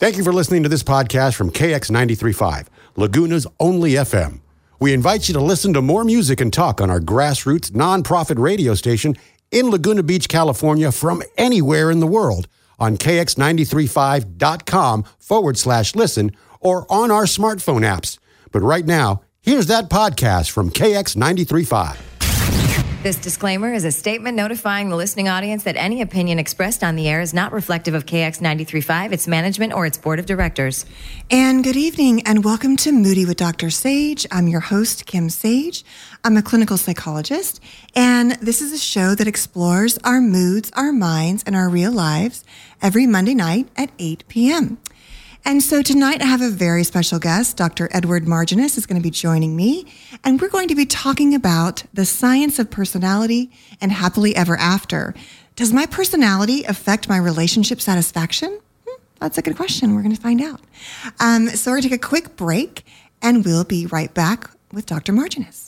Thank you for listening to this podcast from KX 93.5, Laguna's only FM. We invite you to listen to more music and talk on our grassroots nonprofit radio station in Laguna Beach, California, from anywhere in the world on kx935.com/listen or on our smartphone apps. But right now, here's that podcast from KX 93.5. This disclaimer is a statement notifying the listening audience that any opinion expressed on the air is not reflective of KX 93.5, its management, or its board of directors. And good evening, and welcome to Moody with Dr. Sage. I'm your host, Kim Sage. I'm a clinical psychologist, and this is a show that explores our moods, our minds, and our real lives every Monday night at 8 p.m. And so tonight I have a very special guest. Dr. Edward Marginis is going to be joining me, and we're going to be talking about the science of personality and happily ever after. Does my personality affect my relationship satisfaction? That's a good question. We're going to find out. So we're going to take a quick break, and we'll be right back with Dr. Marginis.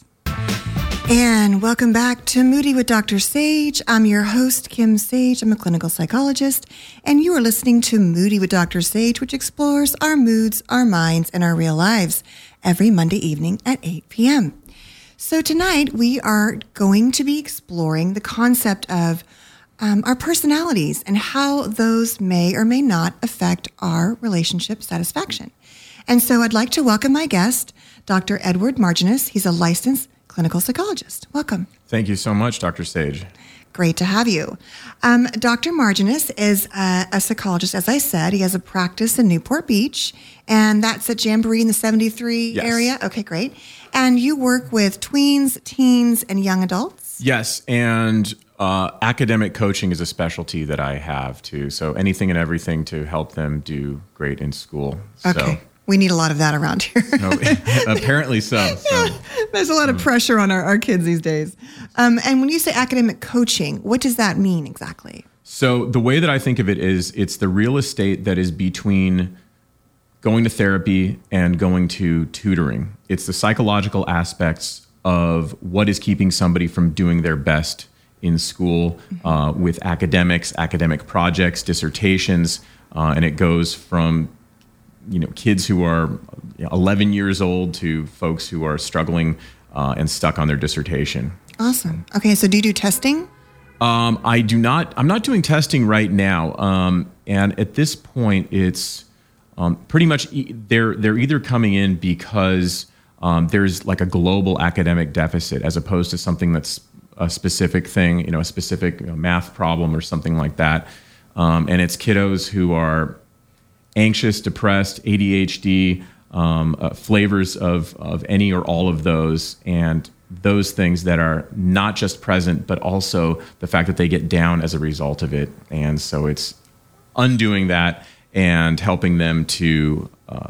And welcome back to Moody with Dr. Sage. I'm your host, Kim Sage. I'm a clinical psychologist, and you are listening to Moody with Dr. Sage, which explores our moods, our minds, and our real lives every Monday evening at 8 p.m. So tonight we are going to be exploring the concept of our personalities and how those may or may not affect our relationship satisfaction. And so I'd like to welcome my guest, Dr. Edward Marginis. He's a licensed clinical psychologist. Welcome. Thank you so much, Dr. Sage. Great to have you. Dr. Marginis is a psychologist, as I said. He has a practice in Newport Beach, and that's at Jamboree in the 73 area. Okay, great. And you work with tweens, teens, and young adults? Yes, and academic coaching is a specialty that I have, too. So anything and everything to help them do great in school. Okay. So. We need a lot of that around here. Apparently so. Yeah, there's a lot of pressure on our kids these days. And when you say academic coaching, what does that mean exactly? So the way that I think of it is it's the real estate that is between going to therapy and going to tutoring. It's the psychological aspects of what is keeping somebody from doing their best in school with academics, academic projects, dissertations, and it goes from kids who are 11 years old to folks who are struggling and stuck on their dissertation. Awesome. Okay, so do you do testing? I do not. I'm not doing testing right now. And at this point, it's pretty much they're either coming in because there's like a global academic deficit as opposed to something that's a specific thing, a specific math problem or something like that. And it's kiddos who are anxious, depressed, ADHD, flavors of any or all of those, and those things that are not just present, but also the fact that they get down as a result of it. And so it's undoing that and helping them to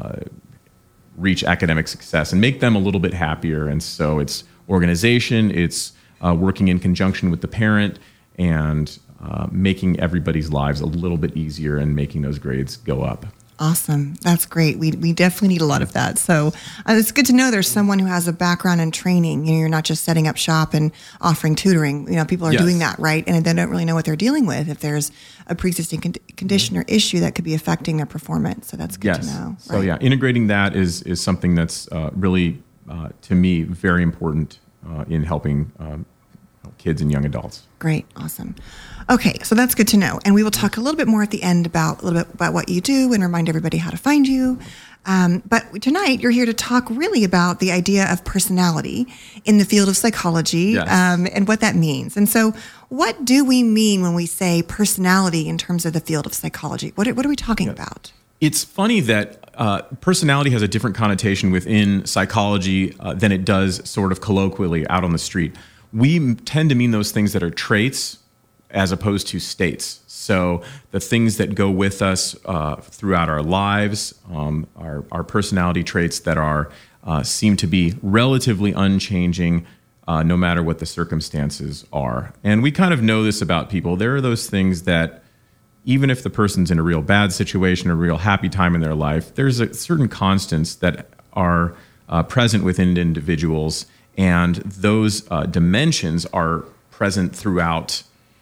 reach academic success and make them a little bit happier. And so it's organization, it's working in conjunction with the parent, and making everybody's lives a little bit easier and making those grades go up. Awesome. That's great. We definitely need a lot of that. So it's good to know there's someone who has a background in training. You're not just setting up shop and offering tutoring. People are doing that, right? And they don't really know what they're dealing with if there's a pre-existing condition or issue that could be affecting their performance. So that's good to know. Right? So integrating that is something that's really, to me, very important in helping kids and young adults. Great. Awesome. Okay, so that's good to know. And we will talk a little bit more at the end about what you do and remind everybody how to find you. But tonight, you're here to talk really about the idea of personality in the field of psychology and what that means. And so what do we mean when we say personality in terms of the field of psychology? What are we talking about? It's funny that personality has a different connotation within psychology than it does sort of colloquially out on the street. We tend to mean those things that are traits as opposed to states. So the things that go with us throughout our lives, our personality traits that are seem to be relatively unchanging no matter what the circumstances are. And we kind of know this about people. There are those things that even if the person's in a real bad situation, a real happy time in their life, there's a certain constants that are present within individuals, and those dimensions are present throughout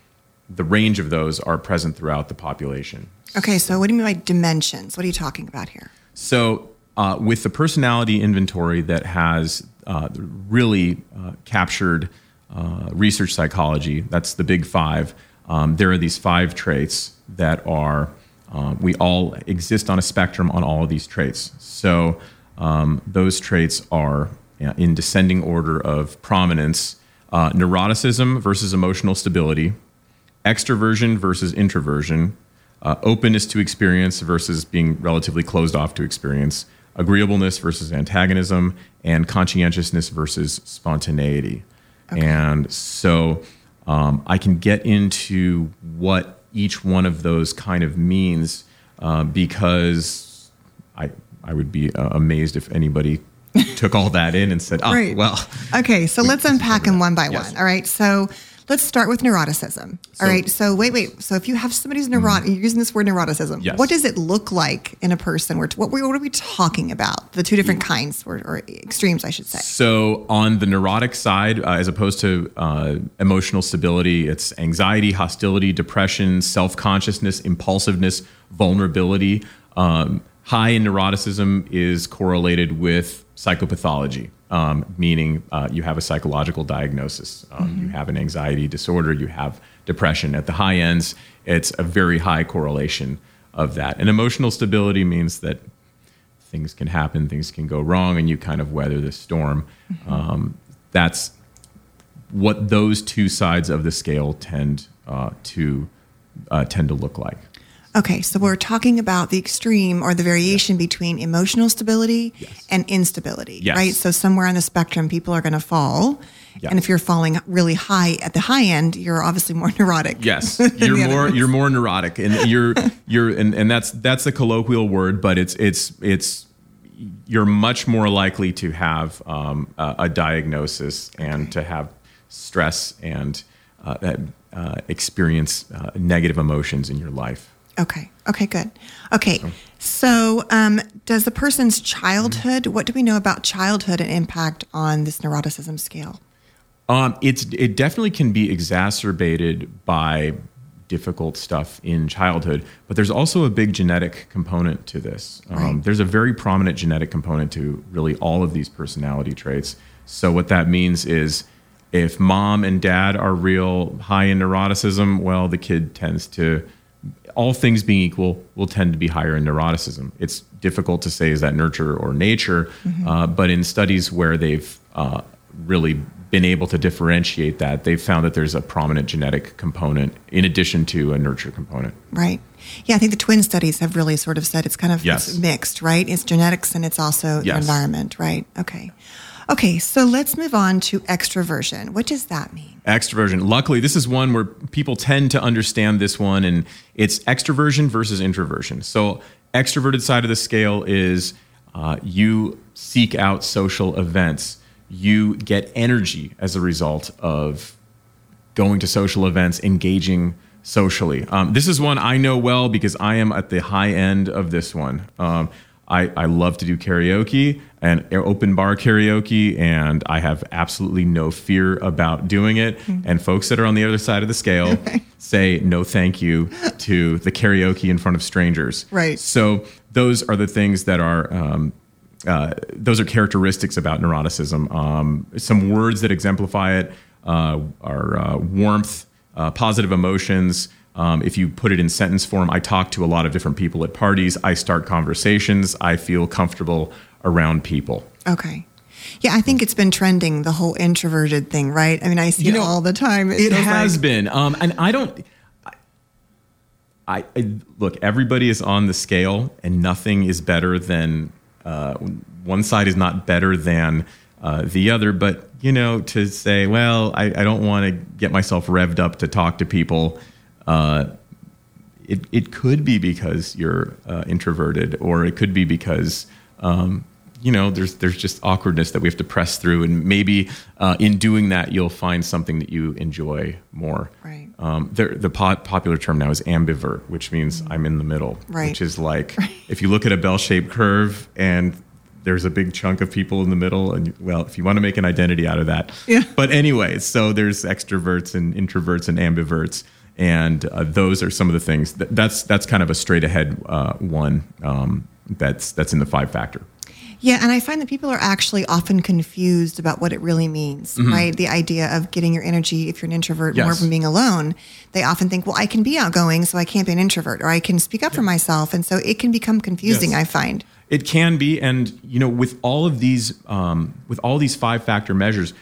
the range of those are present throughout the population. Okay, so what do you mean by dimensions? What are you talking about here? So with the personality inventory that has really captured research psychology, that's the big five. There are these 5 traits that are, we all exist on a spectrum on all of these traits. So those traits are in descending order of prominence: neuroticism versus emotional stability, extroversion versus introversion, openness to experience versus being relatively closed off to experience, agreeableness versus antagonism, and conscientiousness versus spontaneity. Okay. And so I can get into what each one of those kind of means because I would be amazed if anybody took all that in and said, right. Well. Okay, so let's unpack them one by one. All right, so let's start with neuroticism. All right, so wait. So if you have somebody who's neurotic, you're using this word neuroticism. Yes. What does it look like in a person? What are we talking about? The two different kinds, or extremes, I should say. So on the neurotic side, as opposed to emotional stability, it's anxiety, hostility, depression, self-consciousness, impulsiveness, vulnerability. High in neuroticism is correlated with psychopathology, meaning you have a psychological diagnosis. You have an anxiety disorder, you have depression. At the high ends, it's a very high correlation of that. And emotional stability means that things can happen, things can go wrong, and you kind of weather the storm. That's what those two sides of the scale tend to look like. Okay, so we're talking about the extreme or the variation between emotional stability and instability, right? So somewhere on the spectrum, people are going to fall. Yeah. And if you're falling really high at the high end, you're obviously more neurotic. Yes, you're more neurotic, and and that's the colloquial word, but it's you're much more likely to have a diagnosis and to have stress and experience negative emotions in your life. Okay, good. Okay, so does the person's childhood, what do we know about childhood and impact on this neuroticism scale? It definitely can be exacerbated by difficult stuff in childhood, but there's also a big genetic component to this. Right. There's a very prominent genetic component to really all of these personality traits. So what that means is if mom and dad are real high in neuroticism, well, the kid tends to, all things being equal, will tend to be higher in neuroticism. It's difficult to say is that nurture or nature, but in studies where they've really been able to differentiate that, they've found that there's a prominent genetic component in addition to a nurture component. Right. Yeah, I think the twin studies have really sort of said it's kind of it's mixed, right? It's genetics and it's also your environment, right? Okay, so let's move on to extroversion. What does that mean? Extroversion. Luckily, this is one where people tend to understand this one, and it's extroversion versus introversion. So extroverted side of the scale is you seek out social events. You get energy as a result of going to social events, engaging socially. This is one I know well because I am at the high end of this one. I love to do karaoke and open bar karaoke, and I have absolutely no fear about doing it. And folks that are on the other side of the scale say no thank you to the karaoke in front of strangers. Right. So those are the things that are those are characteristics about neuroticism. Some words that exemplify it are warmth, positive emotions. If you put it in sentence form, I talk to a lot of different people at parties. I start conversations. I feel comfortable around people. Okay. Yeah, I think it's been trending, the whole introverted thing, right? I mean, I see it all the time. It has been. And I don't... look, everybody is on the scale, and nothing is better than... one side is not better than the other, but, to say, well, I don't want to get myself revved up to talk to people... It could be because you're introverted, or it could be because there's just awkwardness that we have to press through, and maybe in doing that you'll find something that you enjoy more. Right. The popular term now is ambivert, which means I'm in the middle. Right. Which is like if you look at a bell-shaped curve and there's a big chunk of people in the middle, and if you want to make an identity out of that. Yeah. But anyway, so there's extroverts and introverts and ambiverts. And those are some of the things that's kind of a straight ahead one that's in the 5-factor. Yeah, and I find that people are actually often confused about what it really means, right? The idea of getting your energy, if you're an introvert, more from being alone. They often think, well, I can be outgoing, so I can't be an introvert, or I can speak up for myself. And so it can become confusing, I find. It can be. And, with all of these 5-factor measures,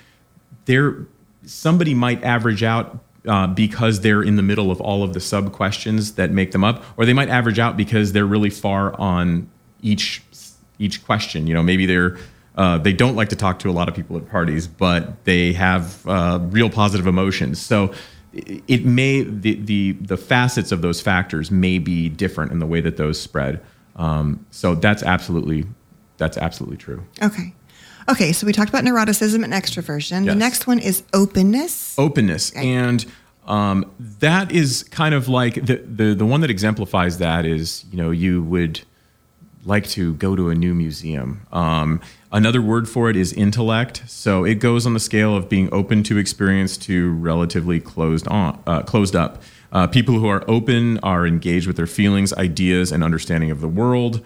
somebody might average out because they're in the middle of all of the sub-questions that make them up, or they might average out because they're really far on each question. Maybe they don't like to talk to a lot of people at parties, but they have real positive emotions. So it may the facets of those factors may be different in the way that those spread. So that's absolutely true. Okay. So we talked about neuroticism and extroversion. Yes. The next one is openness. Okay. And that is kind of like the one that exemplifies that is, you would like to go to a new museum. Another word for it is intellect. So it goes on the scale of being open to experience to relatively closed up. People who are open are engaged with their feelings, ideas, and understanding of the world.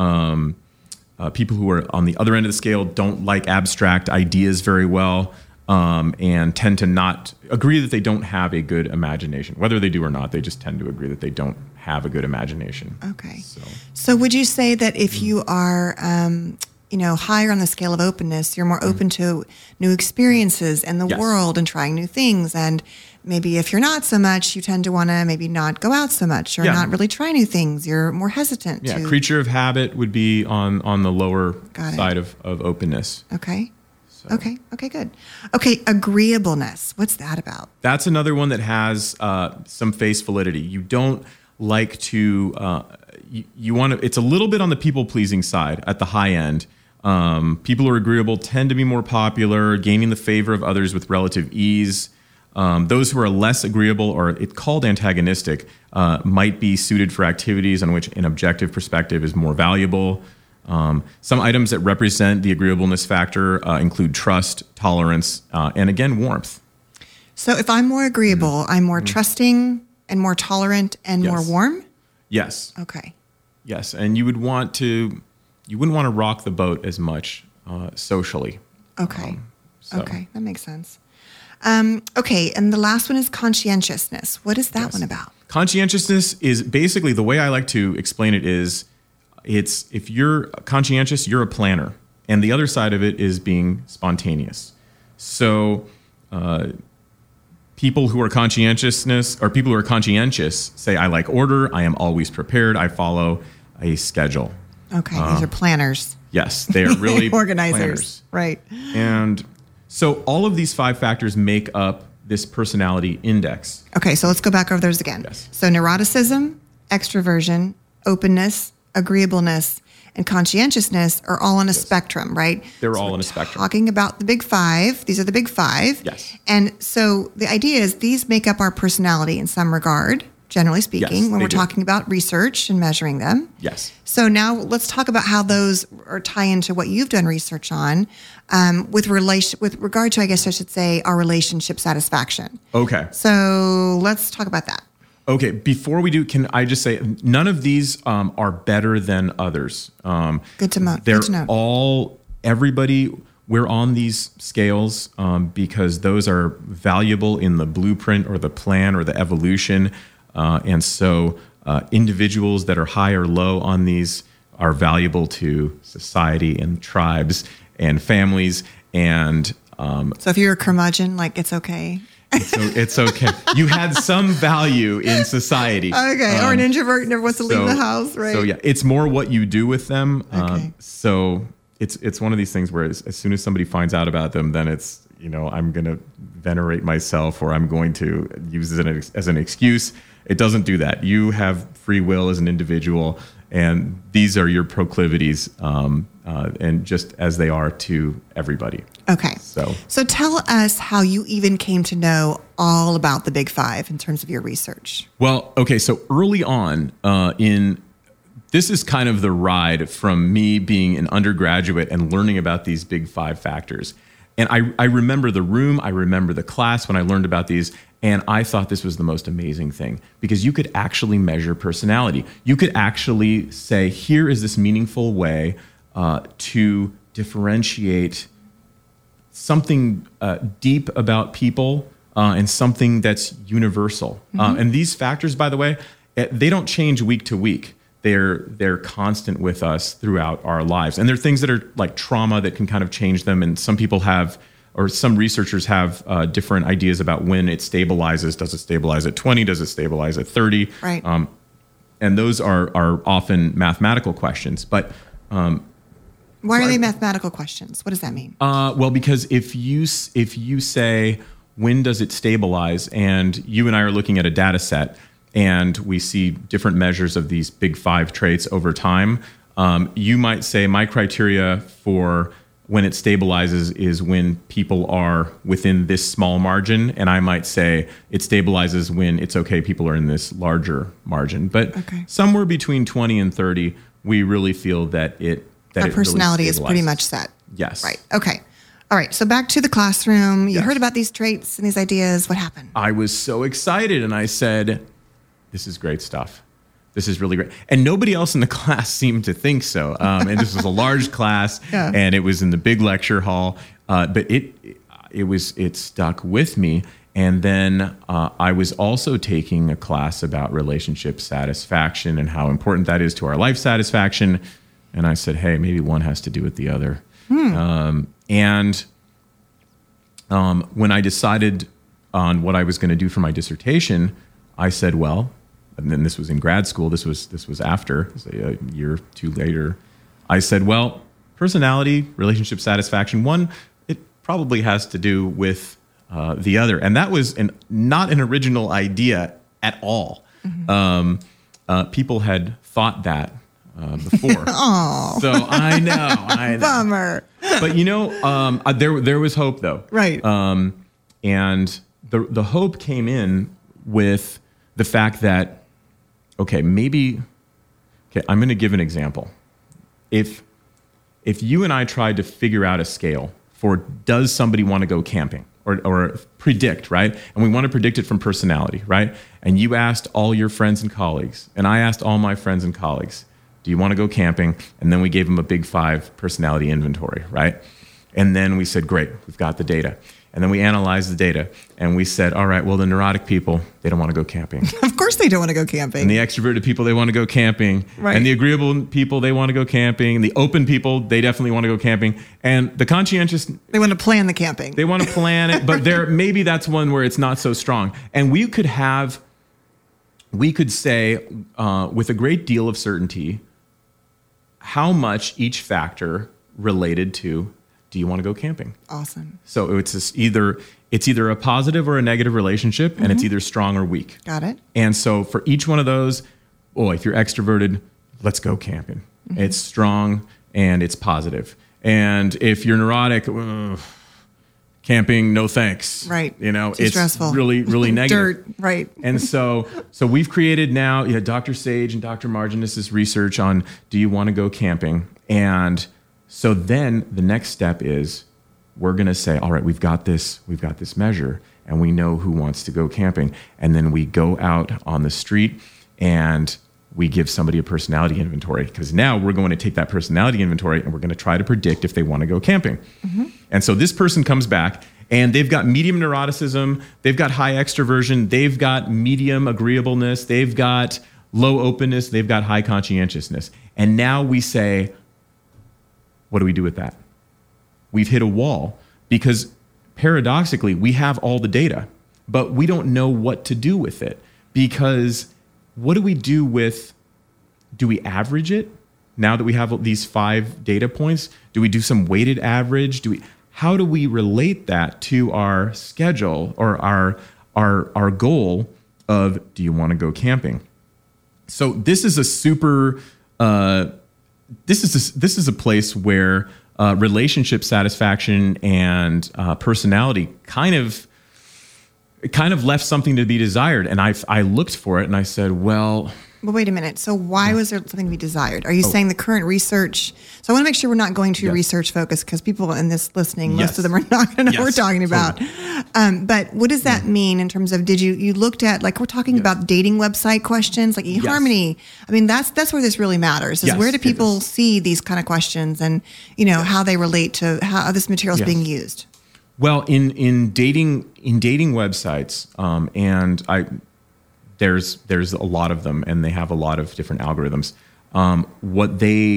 People who are on the other end of the scale don't like abstract ideas very well, and tend to not agree that they don't have a good imagination. Whether they do or not, they just tend to agree that they don't have a good imagination. Okay. So would you say that if you are, higher on the scale of openness, you're more open to new experiences and the world and trying new things? And maybe if you're not so much, you tend to want to maybe not go out so much or not really try new things. You're more hesitant. Yeah, creature of habit would be on the lower side of openness. Okay. So. Okay, good. Okay, agreeableness. What's that about? That's another one that has some face validity. You don't like to, you want to, it's a little bit on the people-pleasing side at the high end. People who are agreeable tend to be more popular, gaining the favor of others with relative ease. Those who are less agreeable, or it's called antagonistic, might be suited for activities on which an objective perspective is more valuable. Some items that represent the agreeableness factor include trust, tolerance, and again, warmth. So if I'm more agreeable, I'm more trusting and more tolerant and more warm? Yes. Okay. Yes, and you wouldn't want to rock the boat as much socially. Okay. Okay, that makes sense. Okay, and the last one is conscientiousness. What is that one about? Conscientiousness is basically, the way I like to explain it is, if you're conscientious, you're a planner. And the other side of it is being spontaneous. So people who are conscientious say, I like order, I am always prepared, I follow a schedule. Okay, these are planners. Yes, they are really organizers. Planners. Right. And so all of these 5 factors make up this personality index. Okay, so let's go back over those again. Yes. So neuroticism, extroversion, openness, agreeableness, and conscientiousness are all on a spectrum, right? They're all on a spectrum. Talking about the big 5. These are the big 5. Yes. And so the idea is these make up our personality in some regard, generally speaking, when we're talking about research and measuring them. Yes. So now let's talk about how those tie into what you've done research on with regard to, I guess I should say, our relationship satisfaction. Okay. So let's talk about that. Okay, before we do, can I just say, none of these are better than others. Good to know. They're all, everybody, we're on these scales because those are valuable in the blueprint or the plan or the evolution. And so individuals that are high or low on these are valuable to society and tribes and families. And so if you're a curmudgeon, it's okay. It's okay. You had some value in society. Okay, or an introvert never wants to leave the house, right? So yeah, it's more what you do with them. Okay. So it's one of these things where as soon as somebody finds out about them, then it's, I'm going to venerate myself, or I'm going to use it as an excuse. It doesn't do that. You have free will as an individual, and these are your proclivities, and just as they are to everybody. Okay. So tell us how you even came to know all about the Big 5 in terms of your research. Well, okay. So early on this is kind of the ride from me being an undergraduate and learning about these Big 5 factors. And I remember the room, I remember the class when I learned about these, and I thought this was the most amazing thing because you could actually measure personality. You could actually say, here is this meaningful way to differentiate something deep about people and something that's universal. And these factors, by the way, they don't change week to week. They're constant with us throughout our lives. And they're things that are like trauma that can kind of change them. And some people have, or some researchers have different ideas about when it stabilizes. Does it stabilize at 20? Does it stabilize at 30? Right. And those are often mathematical questions. But why are they mathematical questions? What does that mean? well, because if you say, when does it stabilize? And you and I are looking at a data set and we see different measures of these big 5 traits over time. You might say my criteria for when it stabilizes is when people are within this small margin. And I might say it stabilizes when it's okay, people are in this larger margin. But somewhere between 20 and 30, we really feel that our personality really is pretty much set. Yes. Right. Okay. All right. So back to the classroom. You heard about these traits and these ideas. What happened? I was so excited and I said, this is great stuff. This is really great. And nobody else in the class seemed to think so. And this was a large class and it was in the big lecture hall. But it stuck with me. And then I was also taking a class about relationship satisfaction and how important that is to our life satisfaction. And I said, hey, maybe one has to do with the other. And when I decided on what I was going to do for my dissertation, I said, well, and then this was in grad school. This was after, a year or two later. I said, well, personality, relationship satisfaction, one, it probably has to do with the other. And that was not an original idea at all. People had thought that before. So I know. Bummer. But there was hope though. Right. And the hope came in with the fact that, I'm going to give an example. If you and I tried to figure out a scale for does somebody want to go camping or predict, right? And we want to predict it from personality, right? And you asked all your friends and colleagues, and I asked all my friends and colleagues, do you want to go camping? And then we gave them a big 5 personality inventory, right? And then we said, great, we've got the data. And then we analyzed the data and we said, all right, well, the neurotic people, they don't want to go camping. Of course they don't want to go camping. And the extroverted people, they want to go camping. Right. And the agreeable people, they want to go camping. And the open people, they definitely want to go camping. And the conscientious... They want to plan the camping. They want to plan it, but maybe that's one where it's not so strong. And we could say with a great deal of certainty how much each factor related to, do you want to go camping? Awesome. So it's either a positive or a negative relationship, and it's either strong or weak. Got it. And so for each one of those, if you're extroverted, let's go camping. It's strong and it's positive. And if you're neurotic, camping, no thanks. Right. Too it's stressful. really, really negative. Dirt. Right. And so we've created now, Dr. Sage and Dr. Marginis' research on do you want to go camping? And so then the next step is we're going to say, all right, we've got this measure and we know who wants to go camping. And then we go out on the street and we give somebody a personality inventory because now we're going to take that personality inventory and we're going to try to predict if they want to go camping. And so this person comes back and they've got medium neuroticism, they've got high extroversion, they've got medium agreeableness, they've got low openness, they've got high conscientiousness. And now we say, what do we do with that? We've hit a wall because paradoxically, we have all the data, but we don't know what to do with it because what do we do do we average it now that we have these 5 data points? Do we do some weighted average? How do we relate that to our schedule or our goal of do you want to go camping? So this is a super... This is a place where relationship satisfaction and personality kind of left something to be desired. And I looked for it and I said, well, But wait a minute. So why was there something to be desired? Are you saying the current research? So I want to make sure we're not going too research focused, because people in this listening, most of them are not going to know what we're talking about. But what does that mean in terms of, did you looked at, like, we're talking about dating website questions like eHarmony. I mean, that's where this really matters, is where do people see these kind of questions, and, how they relate to how this material is being used? Well, in dating websites, and there's a lot of them, and they have a lot of different algorithms. What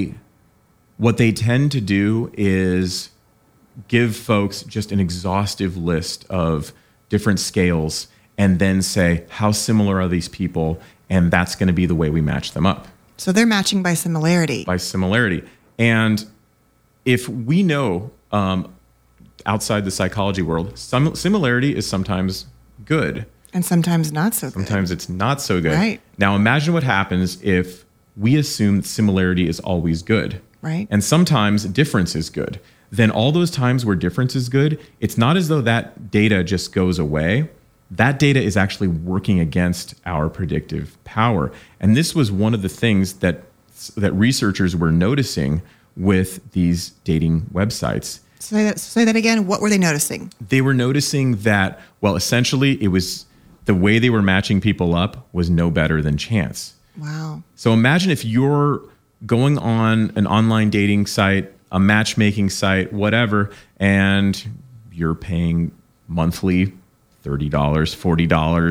they tend to do is give folks just an exhaustive list of different scales, and then say, how similar are these people? And that's going to be the way we match them up. So they're matching by similarity. By similarity. And if we know, outside the psychology world, similarity is sometimes good. And sometimes not so good. Sometimes it's not so good. Right. Now imagine what happens if we assume that similarity is always good. Right. And sometimes difference is good. Then all those times where difference is good, it's not as though that data just goes away. That data is actually working against our predictive power. And this was one of the things that researchers were noticing with these dating websites. Say that again. What were they noticing? They were noticing that, well, essentially it was the way they were matching people up was no better than chance. Wow. So imagine if you're going on an online dating site, a matchmaking site, whatever, and you're paying monthly $30, $40,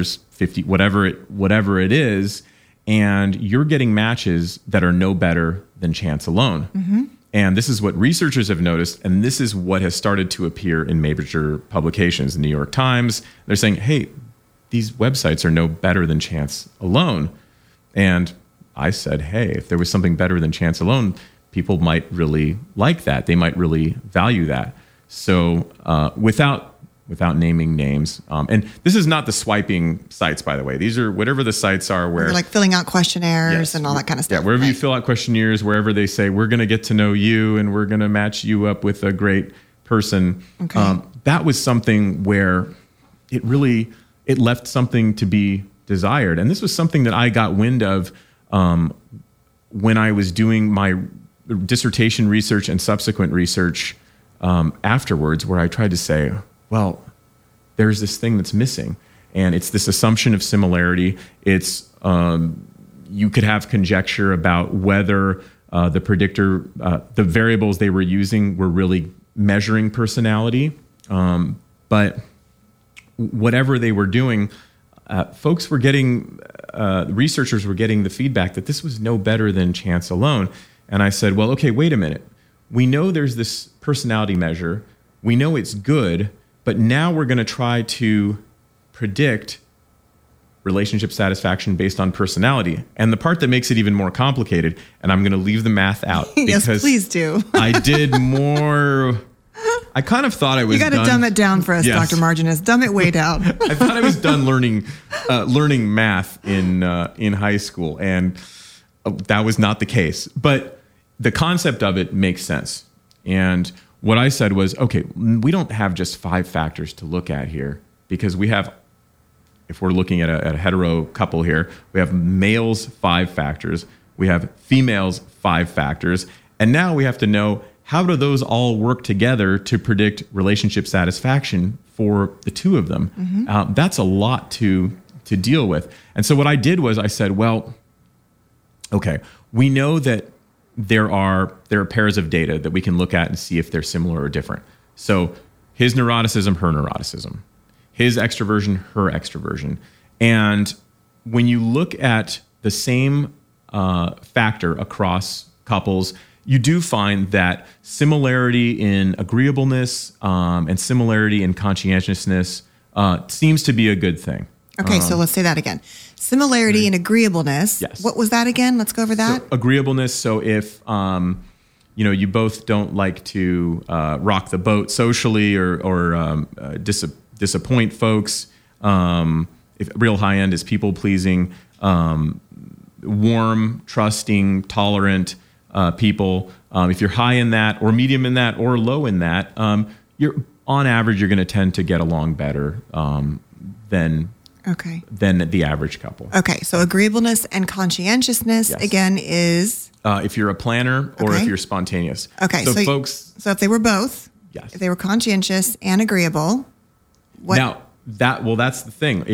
$50, whatever it is, and you're getting matches that are no better than chance alone. Mm-hmm. And this is what researchers have noticed, and this is what has started to appear in major publications. The New York Times, they're saying, hey, these websites are no better than chance alone. And I said, hey, if there was something better than chance alone, people might really like that. They might really value that. So without naming names, and this is not the swiping sites, by the way. These are whatever the sites are where they're like filling out questionnaires and all that kind of stuff. Yeah, wherever you fill out questionnaires, wherever they say, we're going to get to know you and we're going to match you up with a great person. Okay. That was something where it left something to be desired. And this was something that I got wind of when I was doing my dissertation research and subsequent research afterwards, where I tried to say, well, there's this thing that's missing, and it's this assumption of similarity. It's you could have conjecture about whether the predictor, the variables they were using were really measuring personality, but whatever they were doing, folks were getting, researchers were getting the feedback that this was no better than chance alone. And I said, well, okay, wait a minute. We know there's this personality measure. We know it's good, but now we're going to try to predict relationship satisfaction based on personality. And the part that makes it even more complicated, and I'm going to leave the math out. Yes, please do. I did more... I kind of thought I was. You got to dumb it down for us, yes. Dr. Marginis. Dumb it way down. I thought I was done learning math in high school, and that was not the case. But the concept of it makes sense. And what I said was, okay, we don't have just 5 factors to look at here, because we have, if we're looking at a hetero couple here, we have males 5 factors, we have females 5 factors, and now we have to know, how do those all work together to predict relationship satisfaction for the 2 of them? Mm-hmm. That's a lot to deal with. And so what I did was I said, well, okay, we know that there are pairs of data that we can look at and see if they're similar or different. So his neuroticism, her neuroticism, his extroversion, her extroversion. And when you look at the same factor across couples, you do find that similarity in agreeableness and similarity in conscientiousness seems to be a good thing. Okay, so let's say that again. Similarity and agreeableness. Yes. What was that again? Let's go over that. So, agreeableness. So if you both don't like to rock the boat socially or disappoint folks, if real high end is people pleasing, warm, trusting, tolerant. People, if you're high in that or medium in that or low in that, you're on average, you're going to tend to get along better than Okay. than the average couple. Okay. So agreeableness and conscientiousness, Yes. again, is... If you're a planner or Okay. if you're spontaneous. Okay. So folks, So if they were both, yes. if they were conscientious and agreeable, what... Now that's the thing.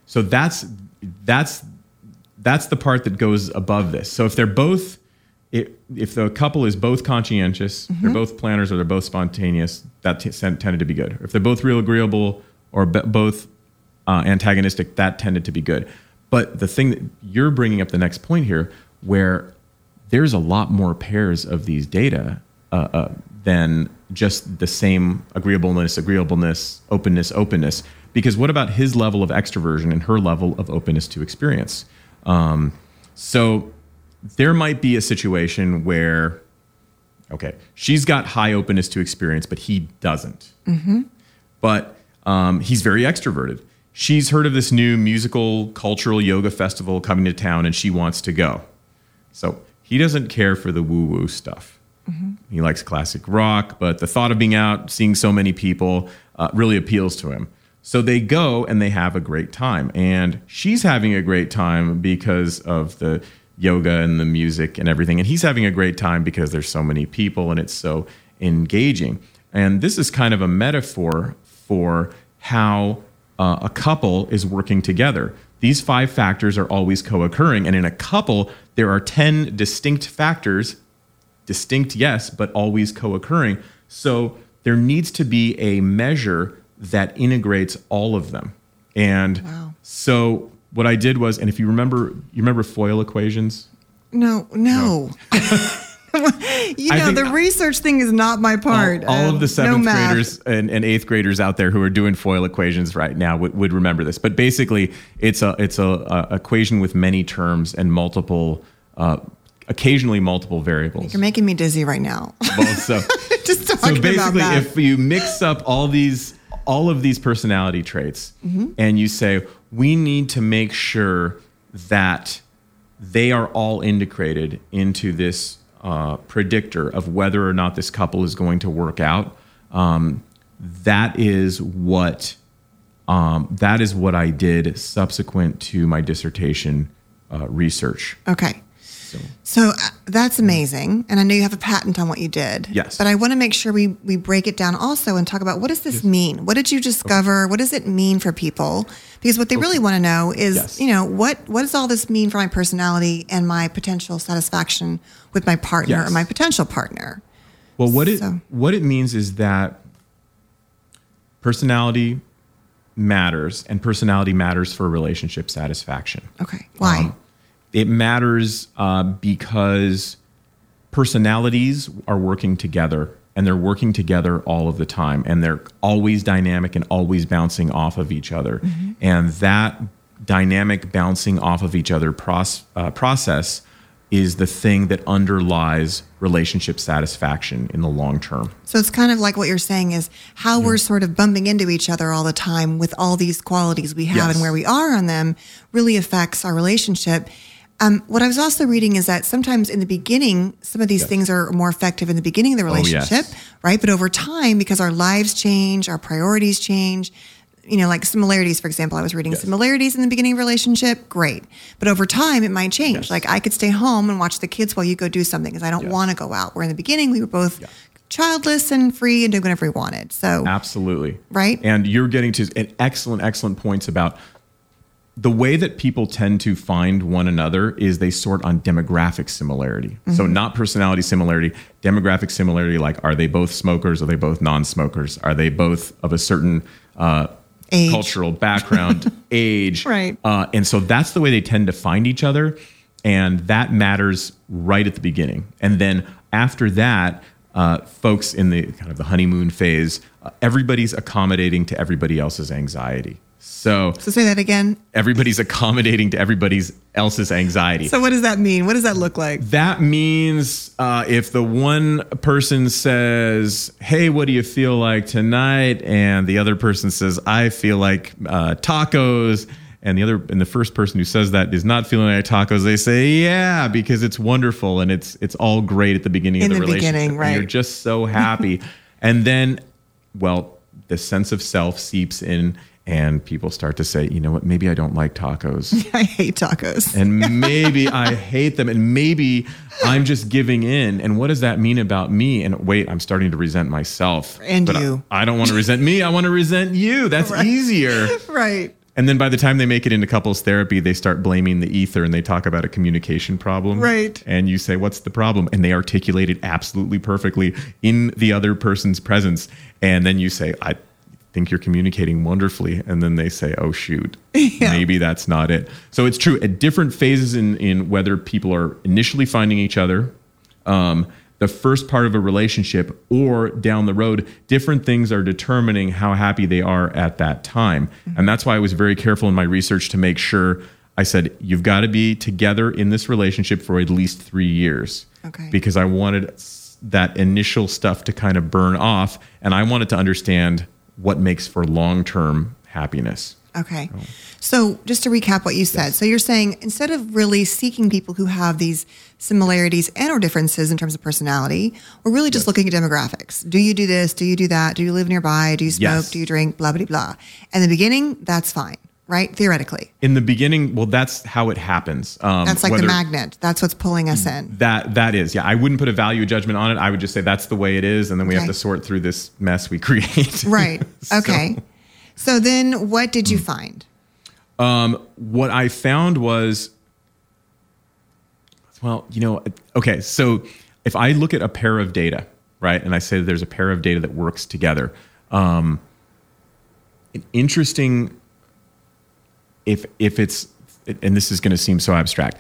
That's the part that goes above this. So if they're both, if the couple is both conscientious, they're both planners or they're both spontaneous, that tended to be good. If they're both real agreeable or both antagonistic, that tended to be good. But the thing that you're bringing up, the next point here, where there's a lot more pairs of these data than just the same agreeableness, openness. Because what about his level of extroversion and her level of openness to experience? So there might be a situation where, okay, she's got high openness to experience, but he doesn't. But he's very extroverted. She's heard of this new musical, cultural yoga festival coming to town, and she wants to go. So he doesn't care for the woo-woo stuff. He likes classic rock, but the thought of being out, seeing so many people really appeals to him. So they go and they have a great time. And she's having a great time because of the yoga and the music and everything. And he's having a great time because there's so many people and it's so engaging. And this is kind of a metaphor for how a couple is working together. These 5 factors are always co-occurring. And in a couple, there are 10 distinct factors, distinct, yes, but always co-occurring. So there needs to be a measure that integrates all of them. And so what I did was, and if you remember FOIL equations? No. The research thing is not my part. All of the 7th no graders and 8th graders out there who are doing FOIL equations right now would remember this. But basically, it's a equation with many terms and occasionally multiple variables. You're making me dizzy right now. Well, so just talking basically, about that. if you mix up all of these personality traits, and you say we need to make sure that they are all integrated into this predictor of whether or not this couple is going to work out. That is what I did subsequent to my dissertation research. Okay. So that's amazing. And I know you have a patent on what you did. Yes. But I want to make sure we break it down also and talk about what does this mean? What did you discover? Okay. What does it mean for people? Because what they really want to know is, what does all this mean for my personality and my potential satisfaction with my partner or my potential partner? Well, what it means is that personality matters, and personality matters for relationship satisfaction. Okay. Why? It matters because personalities are working together, and they're working together all of the time, and they're always dynamic and always bouncing off of each other. And that dynamic bouncing off of each other process is the thing that underlies relationship satisfaction in the long term. So it's kind of like what you're saying is how we're sort of bumping into each other all the time with all these qualities we have and where we are on them really affects our relationship. What I was also reading is that sometimes in the beginning, some of these things are more effective in the beginning of the relationship, right? But over time, because our lives change, our priorities change, like similarities, for example, I was reading similarities in the beginning of a relationship, great. But over time, it might change. Like I could stay home and watch the kids while you go do something because I don't want to go out. Where in the beginning, we were both childless and free and doing whatever we wanted. So absolutely. Right. And you're getting to an excellent points about the way that people tend to find one another is they sort on demographic similarity. So not personality similarity, demographic similarity, like are they both smokers? Are they both non-smokers? Are they both of a certain age, cultural background, age? Right. And so that's the way they tend to find each other. And that matters right at the beginning. And then after that, folks in the kind of the honeymoon phase, everybody's accommodating to everybody else's anxiety. So say that again. Everybody's accommodating to everybody else's anxiety. So what does that mean? What does that look like? That means if the one person says, hey, what do you feel like tonight? And the other person says, I feel like tacos. And the first person who says that is not feeling like tacos. They say, yeah, because it's wonderful. And it's all great at the beginning of the relationship. Beginning, right. And you're just so happy. And then, the sense of self seeps in. and people start to say, you know what, maybe I don't like tacos. I hate tacos. And maybe I hate them, and maybe I'm just giving in. And what does that mean about me? And wait, I'm starting to resent myself. And you. I don't want to resent me. I want to resent you. That's easier. Right. And then by the time they make it into couples therapy, they start blaming the ether and they talk about a communication problem. Right. And you say, what's the problem? And they articulate it absolutely perfectly in the other person's presence. And then you say, I think you're communicating wonderfully. And then they say, oh, shoot, maybe that's not it. So it's true at different phases in whether people are initially finding each other, the first part of a relationship, or down the road, different things are determining how happy they are at that time. And that's why I was very careful in my research to make sure I said, you've got to be together in this relationship for at least 3 years. Okay. Because I wanted that initial stuff to kind of burn off, and I wanted to understand what makes for long-term happiness. Okay. So just to recap what you said. So you're saying instead of really seeking people who have these similarities and or differences in terms of personality, we're really just looking at demographics. Do you do this? Do you do that? Do you live nearby? Do you smoke? Do you drink? Blah, blah, blah. In the beginning, that's fine, right? Theoretically. In the beginning, well, that's how it happens. That's like the magnet. That's what's pulling us in. That is, yeah. I wouldn't put a value judgment on it. I would just say that's the way it is. And then we have to sort through this mess we create. Right. Okay. So then what did you find? What I found was, well, okay. So if I look at a pair of data, right, and I say there's a pair of data that works together, an interesting, if it's, and this is going to seem so abstract,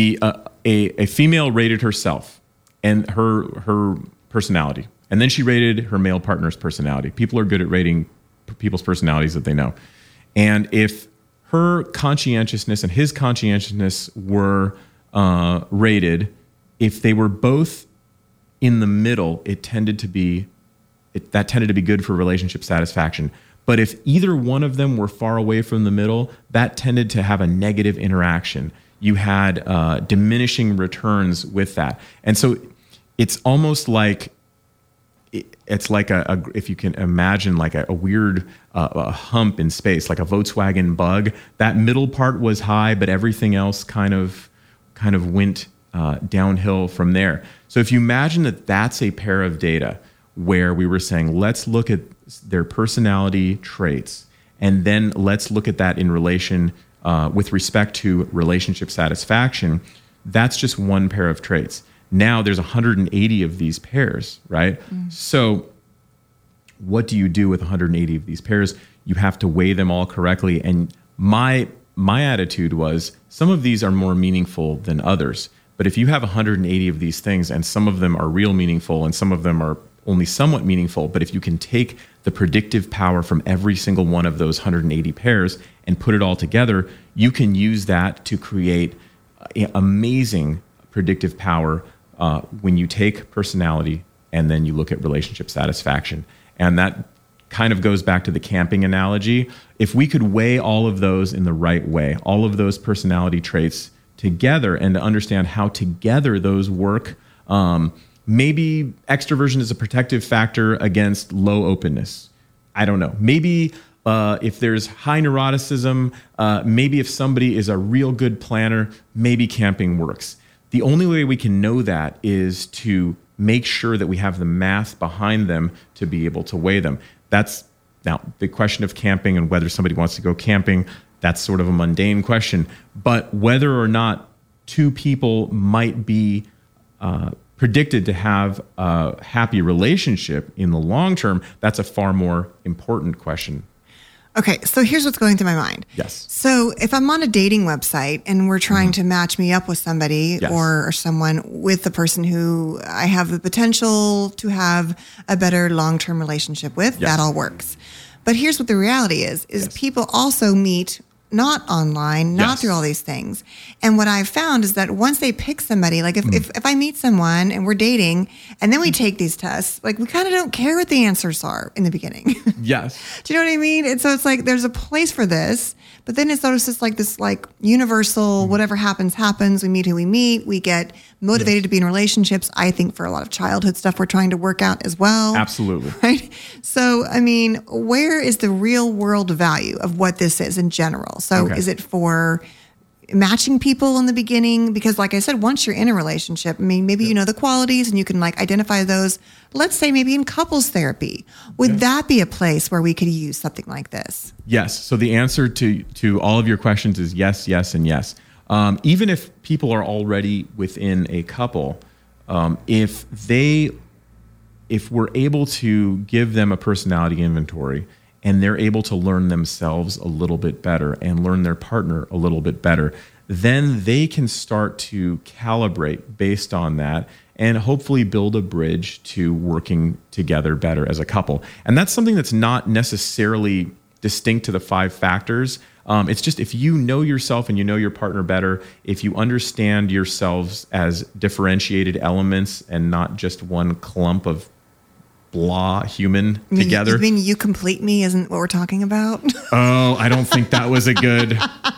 a female rated herself and her personality, and then she rated her male partner's personality. People are good at rating people's personalities that they know. And if her conscientiousness and his conscientiousness were rated, if they were both in the middle, that tended to be good for relationship satisfaction. But if either one of them were far away from the middle, that tended to have a negative interaction. You had diminishing returns with that. And so it's almost like, it's like if you can imagine like a weird a hump in space, like a Volkswagen Bug. That middle part was high, but everything else kind of went downhill from there. So if you imagine that that's a pair of data where we were saying, let's look at their personality traits, and then let's look at that in relation with respect to relationship satisfaction, that's just one pair of traits. Now there's 180 of these pairs, right? So what do you do with 180 of these pairs? You have to weigh them all correctly. And my attitude was, some of these are more meaningful than others. But if you have 180 of these things, and some of them are real meaningful and some of them are only somewhat meaningful, but if you can take the predictive power from every single one of those 180 pairs and put it all together, you can use that to create amazing predictive power when you take personality and then you look at relationship satisfaction. And that kind of goes back to the camping analogy. If we could weigh all of those in the right way, all of those personality traits together, and to understand how together those work, maybe extroversion is a protective factor against low openness. I don't know. Maybe if there's high neuroticism, maybe if somebody is a real good planner, maybe camping works. The only way we can know that is to make sure that we have the math behind them to be able to weigh them. That's now the question of camping and whether somebody wants to go camping. That's sort of a mundane question. But whether or not two people might be predicted to have a happy relationship in the long term, that's a far more important question. Okay, so here's what's going through my mind. Yes. So if I'm on a dating website and we're trying to match me up with somebody or someone with the person who I have the potential to have a better long-term relationship with, that all works. But here's what the reality is people also meet not online, not through all these things. And what I've found is that once they pick somebody, like if I meet someone and we're dating and then we take these tests, like we kind of don't care what the answers are in the beginning. Yes. Do you know what I mean? And so it's like there's a place for this, But then it's just like this like universal, whatever happens, we meet who we meet, we get motivated to be in relationships. I think for a lot of childhood stuff we're trying to work out as well. Absolutely. Right? So, I mean, where is the real world value of what this is in general? So is it for matching people in the beginning? Because like I said, once you're in a relationship, I mean, maybe you know the qualities and you can like identify those. Let's say maybe in couples therapy, would that be a place where we could use something like this? Yes. So the answer to all of your questions is yes, yes, and yes. Even if people are already within a couple, if we're able to give them a personality inventory and they're able to learn themselves a little bit better and learn their partner a little bit better, then they can start to calibrate based on that and hopefully build a bridge to working together better as a couple. And that's something that's not necessarily distinct to the 5 factors. It's just if you know yourself and you know your partner better, if you understand yourselves as differentiated elements and not just one clump of blah human together. You mean you complete me isn't what we're talking about? Oh, I don't think that was a good...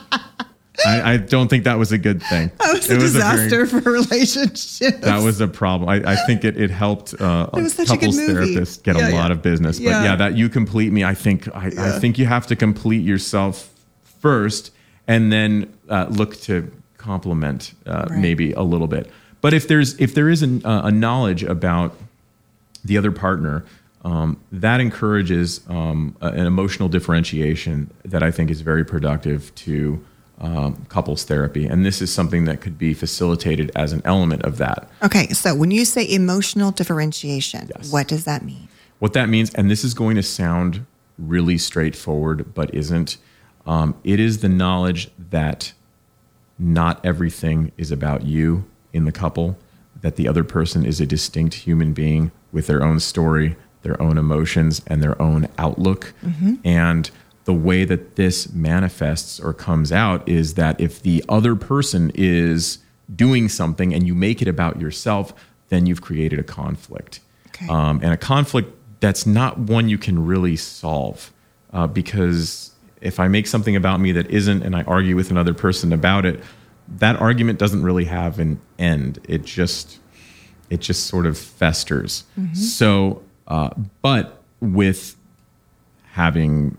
I don't think that was a good thing. That was a disaster for relationships. That was a problem. I think it helped couples therapists get a lot of business. But that you complete me, I think you have to complete yourself first and then look to complement maybe a little bit. But if there is a knowledge about the other partner, that encourages an emotional differentiation that I think is very productive to couples therapy. And this is something that could be facilitated as an element of that. Okay, so when you say emotional differentiation, what does that mean? What that means, and this is going to sound really straightforward, but isn't, it is the knowledge that not everything is about you in the couple, that the other person is a distinct human being with their own story, their own emotions, and their own outlook. Mm-hmm. And the way that this manifests or comes out is that if the other person is doing something and you make it about yourself, then you've created a conflict. Okay. And a conflict that's not one you can really solve because if I make something about me that isn't and I argue with another person about it, that argument doesn't really have an end. It just sort of festers. Mm-hmm. So, but with having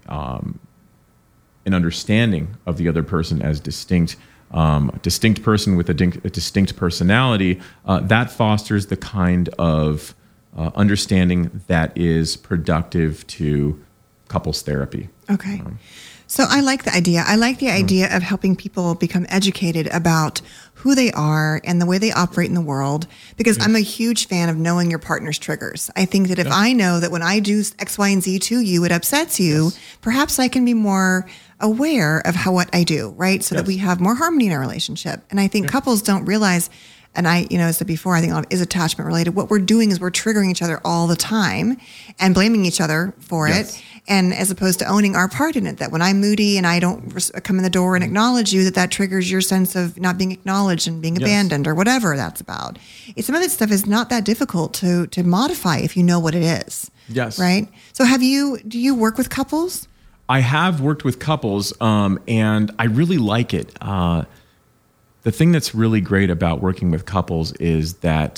an understanding of the other person as distinct person with a distinct personality, that fosters the kind of understanding that is productive to couples therapy. Okay. So I like the idea. I like the idea of helping people become educated about who they are and the way they operate in the world, because I'm a huge fan of knowing your partner's triggers. I think that if I know that when I do X, Y, and Z to you, it upsets you, perhaps I can be more aware of what I do, right? So that we have more harmony in our relationship. And I think couples don't realize, and I said before, I think a lot of it is attachment related. What we're doing is we're triggering each other all the time and blaming each other for it. And as opposed to owning our part in it, that when I'm moody and I don't come in the door and acknowledge you, that triggers your sense of not being acknowledged and being abandoned or whatever that's about. Some of that stuff is not that difficult to modify if you know what it is. Yes. Right? So do you work with couples? I have worked with couples and I really like it. The thing that's really great about working with couples is that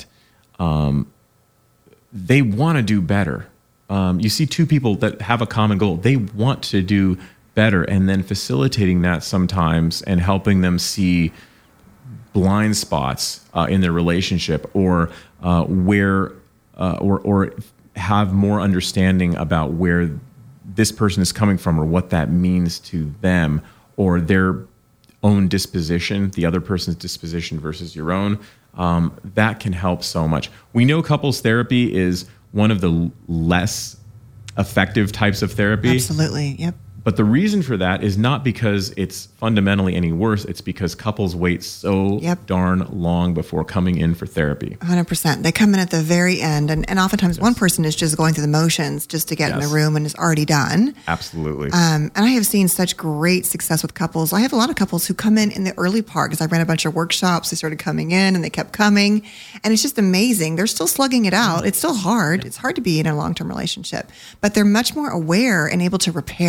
they want to do better. You see two people that have a common goal. They want to do better, and then facilitating that sometimes and helping them see blind spots in their relationship or where or have more understanding about where this person is coming from or what that means to them or their own disposition, the other person's disposition versus your own. That can help so much. We know couples therapy is one of the less effective types of therapy. Absolutely. Yep. But the reason for that is not because it's fundamentally any worse. It's because couples wait so darn long before coming in for therapy. 100%. They come in at the very end. And oftentimes one person is just going through the motions just to get in the room and is already done. Absolutely. And I have seen such great success with couples. I have a lot of couples who come in the early part because I ran a bunch of workshops. They started coming in and they kept coming. And it's just amazing. They're still slugging it out. It's still hard. It's hard to be in a long-term relationship. But they're much more aware and able to repair. And I think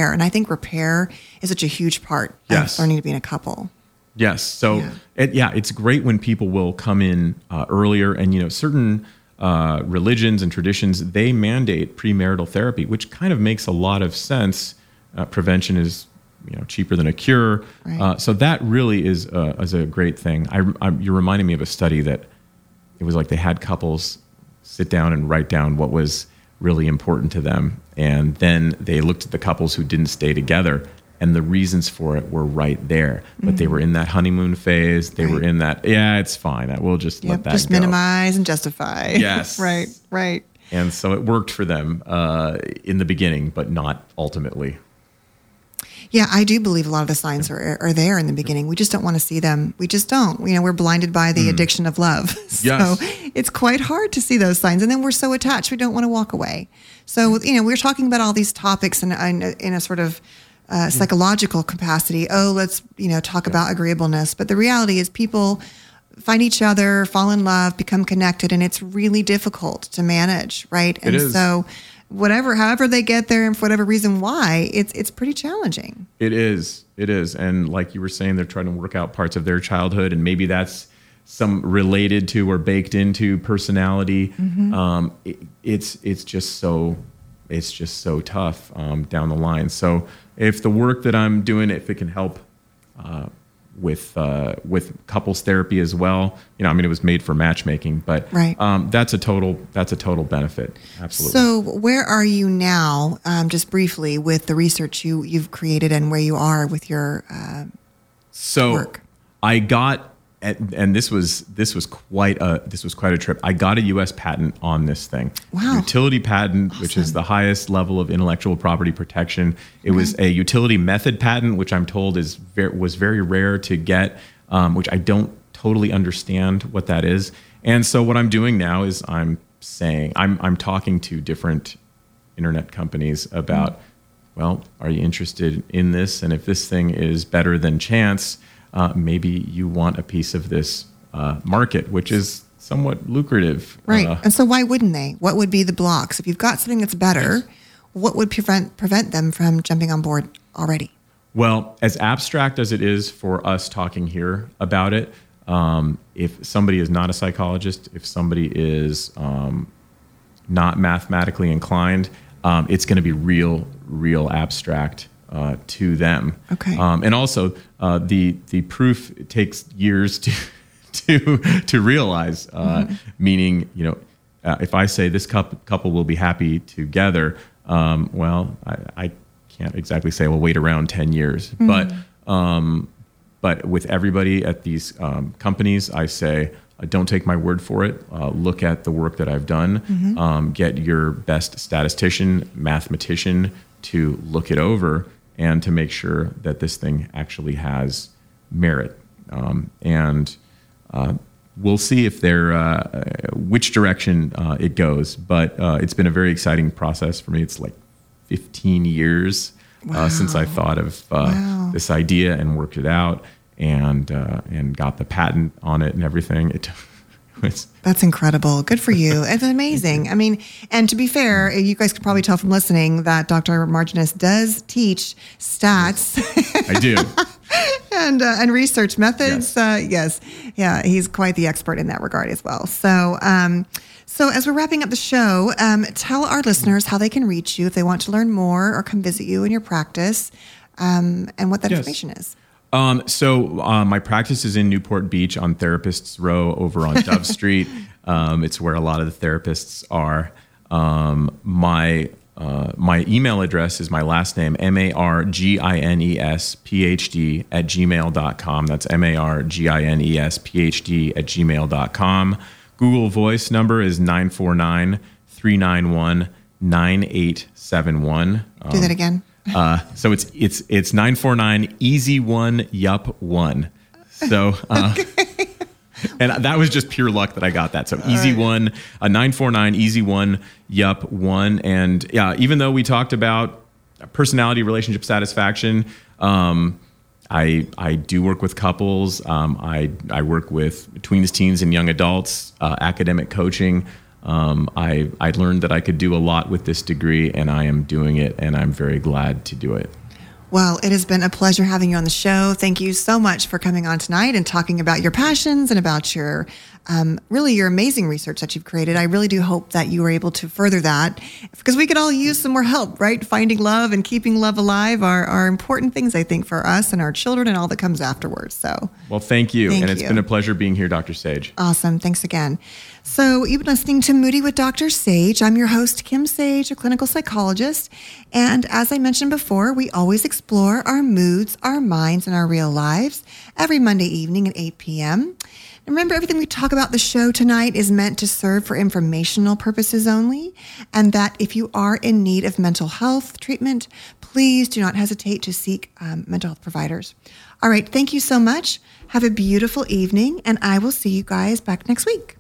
think repair is such a huge part of learning to be in a couple. Yes. So, it's great when people will come in earlier, and, certain religions and traditions, they mandate premarital therapy, which kind of makes a lot of sense. Prevention is, cheaper than a cure. Right. So that really is a great thing. You're reminding me of a study that it was like they had couples sit down and write down what was really important to them. And then they looked at the couples who didn't stay together, and the reasons for it were right there. But they were in that honeymoon phase. They were in that, it's fine. We'll just let that just go. Minimize and justify. Yes. Right. And so it worked for them in the beginning, but not ultimately. Yeah, I do believe a lot of the signs are there in the beginning. We just don't want to see them. We just don't. We're blinded by the addiction of love. So it's quite hard to see those signs. And then we're so attached, we don't want to walk away. So, we're talking about all these topics in a sort of psychological capacity. Let's, talk about agreeableness. But the reality is people find each other, fall in love, become connected, and it's really difficult to manage, right? And so however they get there and for whatever reason why, it's pretty challenging. It is. And like you were saying, they're trying to work out parts of their childhood, and maybe that's some related to or baked into personality. It's just so tough down the line. So if the work that I'm doing, if it can help with couples therapy as well, it was made for matchmaking, but that's a total benefit. Absolutely. So where are you now, just briefly, with the research you've created and where you are with your work? I got, and this was quite a trip. I got a U.S. patent on this thing. Wow. Utility patent, which is the highest level of intellectual property protection. It was a utility method patent, which I'm told was very rare to get, which I don't totally understand what that is. And so what I'm doing now is I'm talking to different internet companies about, well, are you interested in this? And if this thing is better than chance, maybe you want a piece of this market, which is somewhat lucrative. Right. And so why wouldn't they? What would be the blocks? If you've got something that's better, what would prevent them from jumping on board already? Well, as abstract as it is for us talking here about it, if somebody is not a psychologist, if somebody is not mathematically inclined, it's going to be real abstract to them. Okay. And also, the proof takes years to realize. Meaning, if I say this couple will be happy together, I can't exactly say we'll wait around 10 years. But with everybody at these companies, I say, don't take my word for it. Look at the work that I've done. Get your best statistician, mathematician to look it over and to make sure that this thing actually has merit. And we'll see if which direction it goes. But it's been a very exciting process for me. It's like 15 years since I thought of this idea and worked it out and got the patent on it and everything. That's incredible. Good for you. It's amazing. I mean, and to be fair, you guys could probably tell from listening that Dr. Marginis does teach stats. I do. and research methods. Yes. Yeah, he's quite the expert in that regard as well. So as we're wrapping up the show, tell our listeners how they can reach you if they want to learn more or come visit you in your practice, and what that information is. So my practice is in Newport Beach on Therapists Row over on Dove Street. It's where a lot of the therapists are. My email address is my last name, marginesphd@gmail.com. That's marginesphd@gmail.com. Google Voice number is 949-391-9871. Do that again. So it's 949 easy one yup one. So and that was just pure luck that I got that. So easy one, 949 easy one yup one. And yeah, even though we talked about personality, relationship satisfaction, I do work with couples. I work with tweens, teens, and young adults, academic coaching. I learned that I could do a lot with this degree, and I am doing it, and I'm very glad to do it. Well, it has been a pleasure having you on the show. Thank you so much for coming on tonight and talking about your passions and about your really your amazing research that you've created. I really do hope that you were able to further that, because we could all use some more help, right? Finding love and keeping love alive are important things, I think, for us and our children and all that comes afterwards. So, well, thank you. It's been a pleasure being here, Dr. Sage. Awesome. Thanks again. So you've been listening to Moody with Dr. Sage. I'm your host, Kim Sage, a clinical psychologist. And as I mentioned before, we always explore our moods, our minds, and our real lives every Monday evening at 8 p.m. Remember, everything we talk about the show tonight is meant to serve for informational purposes only, and that if you are in need of mental health treatment, please do not hesitate to seek mental health providers. All right, thank you so much. Have a beautiful evening, and I will see you guys back next week.